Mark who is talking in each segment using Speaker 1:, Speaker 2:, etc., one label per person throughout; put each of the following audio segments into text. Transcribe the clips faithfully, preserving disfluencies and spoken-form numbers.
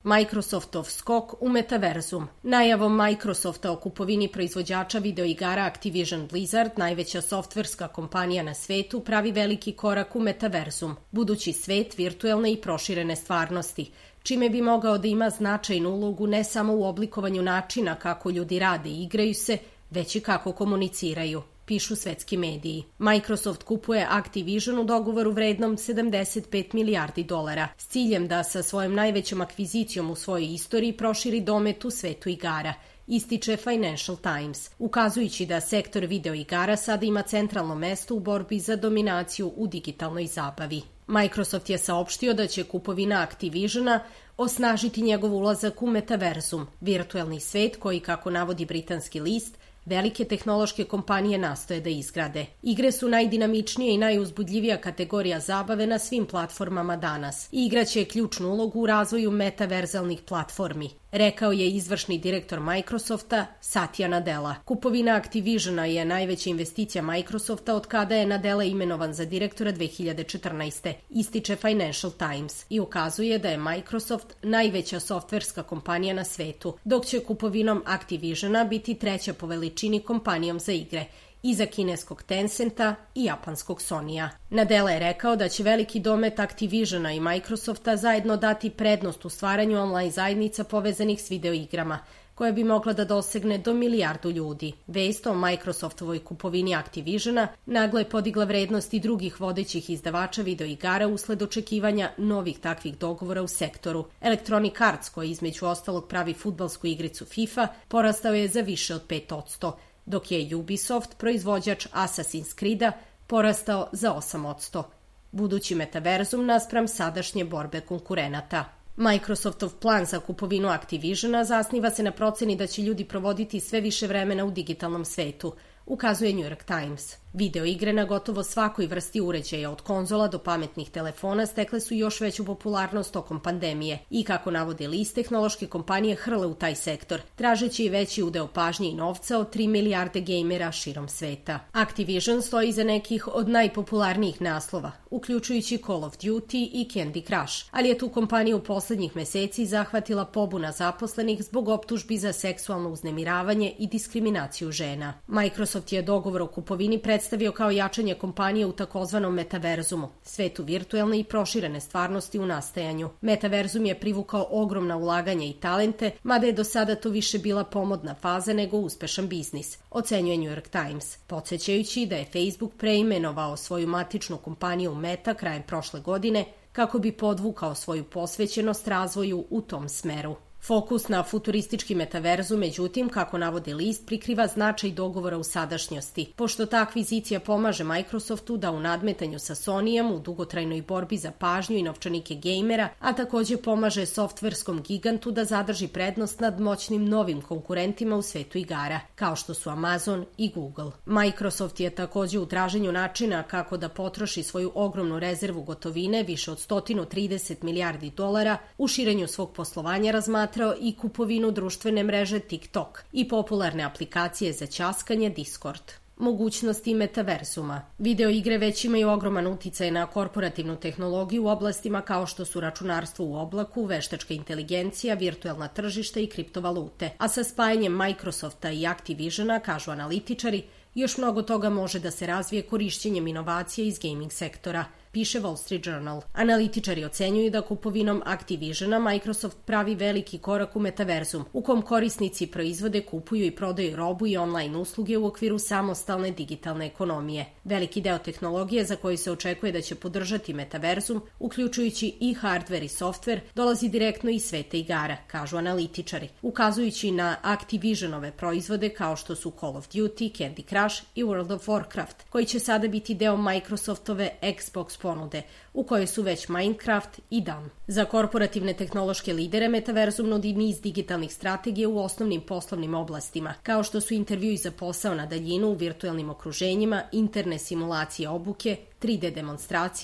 Speaker 1: Microsoftov skok u metaverzum. Najavom Microsofta o kupovini proizvođača videoigara Activision Blizzard, najveća softverska kompanija na svetu, pravi veliki korak u metaverzum, budući svet virtuelne i proširene stvarnosti, čime bi mogao da ima značajnu ulogu ne samo u oblikovanju načina kako ljudi rade i igraju se, već i kako komuniciraju, pišu svetski mediji. Microsoft kupuje Activision u dogovoru vrednom sedamdeset pet milijardi dolara s ciljem da sa svojom najvećom akvizicijom u svojoj istoriji proširi domet u svetu igara, ističe Financial Times, ukazujući da sektor videoigara sada ima centralno mesto u borbi za dominaciju u digitalnoj zabavi. Microsoft je saopštio da će kupovina Activisiona osnažiti njegov ulazak u metaverzum, virtuelni svet koji, kako navodi britanski list, velike tehnološke kompanije nastoje da izgrade. Igre su najdinamičnija i najuzbudljivija kategorija zabave na svim platformama danas i igraće ključnu ulogu u razvoju metaverzalnih platformi, rekao je izvršni direktor Microsofta Satya Nadella. Kupovina Activisiona je najveća investicija Microsofta od kada je Nadella imenovan za direktora dve hiljade četrnaeste. Ističe Financial Times i ukazuje da je Microsoft najveća softverska kompanija na svetu, dok će kupovinom Activisiona biti treća po veličini kompanijom za igre, iza kineskog Tencenta i japanskog Sonya. Nadella je rekao da će veliki domet Activisiona i Microsofta zajedno dati prednost u stvaranju online zajednica povezanih s videoigrama, koja bi mogla da dosegne do milijardu ljudi. Vest o Microsoftovoj kupovini Activisiona naglo je podigla vrednost i drugih vodećih izdavača videoigara usled očekivanja novih takvih dogovora u sektoru. Electronic Arts, koji između ostalog pravi fudbalsku igricu FIFA, porastao je za više od pet posto, dok je Ubisoft, proizvođač Assassin's Creed-a, porastao za osam posto. Budući metaverzum naspram sadašnje borbe konkurenata. Microsoftov plan za kupovinu Activisiona zasniva se na proceni da će ljudi provoditi sve više vremena u digitalnom svetu, ukazuje New York Times. Video igre na gotovo svakoj vrsti uređaja, od konzola do pametnih telefona, stekle su još veću popularnost tokom pandemije i, kako navode list, tehnološke kompanije hrle u taj sektor, tražeći i veći udeo pažnje i novca od tri milijarde gejmera širom sveta. Activision stoji iza nekih od najpopularnijih naslova, uključujući Call of Duty i Candy Crush, ali je tu kompaniju u poslednjih meseci zahvatila pobuna zaposlenih zbog optužbi za seksualno uznemiravanje i diskriminaciju žena. Microsoft je dogovor o kupovini predstavio kao jačanje kompanije u takozvanom metaverzumu, svetu virtuelne i proširene stvarnosti u nastajanju. Metaverzum je privukao ogromna ulaganja i talente, mada je do sada to više bila pomodna faza nego uspešan biznis, ocenjuje New York Times, podsjećajući da je Facebook preimenovao svoju matičnu kompaniju Meta krajem prošle godine kako bi podvukao svoju posvećenost razvoju u tom smeru. Fokus na futuristički metaverzum, međutim, kako navodi list, prikriva značaj dogovora u sadašnjosti, pošto ta akvizicija pomaže Microsoftu da u nadmetanju sa Sonyjem u dugotrajnoj borbi za pažnju i novčanike gejmera, a takođe pomaže softverskom gigantu da zadrži prednost nad moćnim novim konkurentima u svetu igara, kao što su Amazon i Google. Microsoft je takođe u traženju načina kako da potroši svoju ogromnu rezervu gotovine, više od sto trideset milijardi dolara, u širenju svog poslovanja razmatrao i kupovinu društvene mreže TikTok i popularne aplikacije za ćaskanje Discord. Mogućnosti metaverzuma. Video igre već imaju ogroman uticaj na korporativnu tehnologiju u oblastima kao što su računarstvo u oblaku, veštačka inteligencija, virtuelna tržišta i kriptovalute. A sa spajanjem Microsofta i Activisiona, kažu analitičari, još mnogo toga može da se razvije korišćenjem inovacija iz gaming sektora, piše Wall Street Journal. Analitičari ocenjuju da kupovinom Activisiona Microsoft pravi veliki korak u metaverzum, u kom korisnici proizvode, kupuju i prodaju robu i online usluge u okviru samostalne digitalne ekonomije. Veliki deo tehnologije za koji se očekuje da će podržati metaverzum, uključujući i hardware i software, dolazi direktno iz sveta igara, kažu analitičari, ukazujući na Activisionove proizvode kao što su Call of Duty, Candy Crush i World of Warcraft, koji će sada biti deo Microsoftove Xbox ponude, u kojoj su već Minecraft i D A M. Za korporativne tehnološke lidere metaverzum nudi niz digitalnih strategija u osnovnim poslovnim oblastima, kao što su intervjui za posao na daljinu u virtuelnim okruženjima, interne simulacije obuke, tri D demonstracije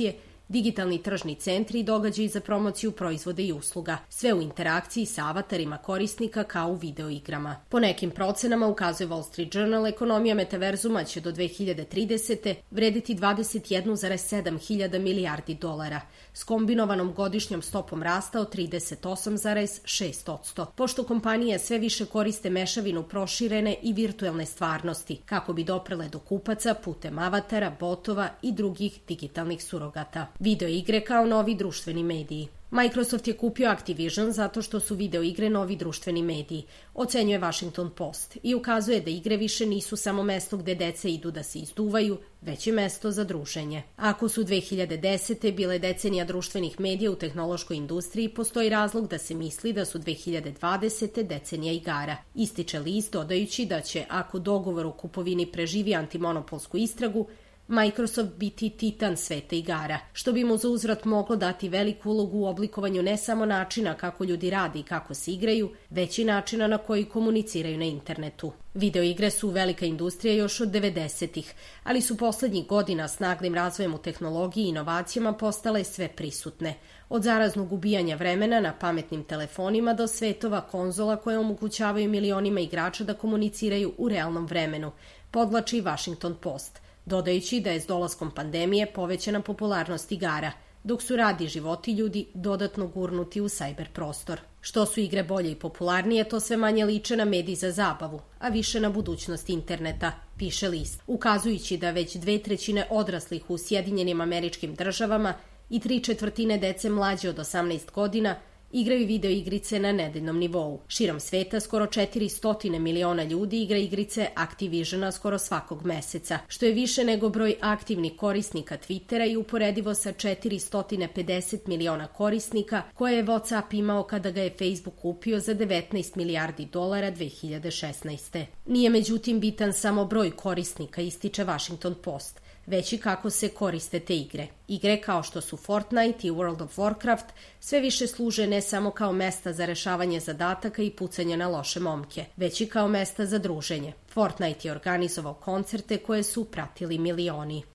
Speaker 1: digitalni tržni centri i događaji za promociju proizvoda i usluga, sve u interakciji sa avatarima korisnika kao u videoigrama. Po nekim procenama, ukazuje Wall Street Journal, ekonomija metaverzuma će do dve hiljade tridesete. vrediti dvadeset jedan zarez sedam hiljada milijardi dolara, s kombinovanom godišnjom stopom rasta od trideset osam zarez šest posto, pošto kompanije sve više koriste mešavinu proširene i virtuelne stvarnosti, kako bi doprele do kupaca putem avatara, botova i drugih digitalnih surogata. Video igre kao novi društveni mediji. Microsoft je kupio Activision zato što su video igre novi društveni mediji, ocenjuje Washington Post, i ukazuje da igre više nisu samo mesto gde deca idu da se izduvaju, već i mesto za druženje. Ako su dve hiljade desete. bile decenija društvenih medija u tehnološkoj industriji, postoji razlog da se misli da su dve hiljade dvadesete. decenija igara. Ističe list dodajući da će, ako dogovor o kupovini preživi antimonopolsku istragu, Microsoft biti titan sveta igara, što bi mu za uzvrat moglo dati veliku ulogu u oblikovanju ne samo načina kako ljudi rade i kako se igraju, već i načina na koji komuniciraju na internetu. Videoigre su velika industrija još od devedesetih, ali su poslednjih godina s naglim razvojem u tehnologiji i inovacijama postale sve prisutne. Od zaraznog ubijanja vremena na pametnim telefonima do svetova konzola koje omogućavaju milionima igrača da komuniciraju u realnom vremenu, podvlači Washington Post, dodajući da je s dolaskom pandemije povećana popularnost igara, dok su rad i životi ljudi dodatno gurnuti u sajber prostor. Što su igre bolje i popularnije, to sve manje liče na medij za zabavu, a više na budućnost interneta, piše list, ukazujući da već dve trećine odraslih u Sjedinjenim Američkim Državama i tri četvrtine dece mlađe od osamnaest godina igraju video igrice na nedeljnom nivou. Širom sveta skoro četiristo miliona ljudi igra igrice Activisiona skoro svakog meseca, što je više nego broj aktivnih korisnika Twittera i uporedivo sa četiristo pedeset miliona korisnika koje je WhatsApp imao kada ga je Facebook kupio za devetnaest milijardi dolara dve hiljade šesnaeste. Nije međutim bitan samo broj korisnika, ističe Washington Post, već i kako se koriste te igre. Igre kao što su Fortnite i World of Warcraft sve više služe ne samo kao mesta za rešavanje zadataka i pucanje na loše momke, već i kao mesta za druženje. Fortnite je organizovao koncerte koje su pratili milioni.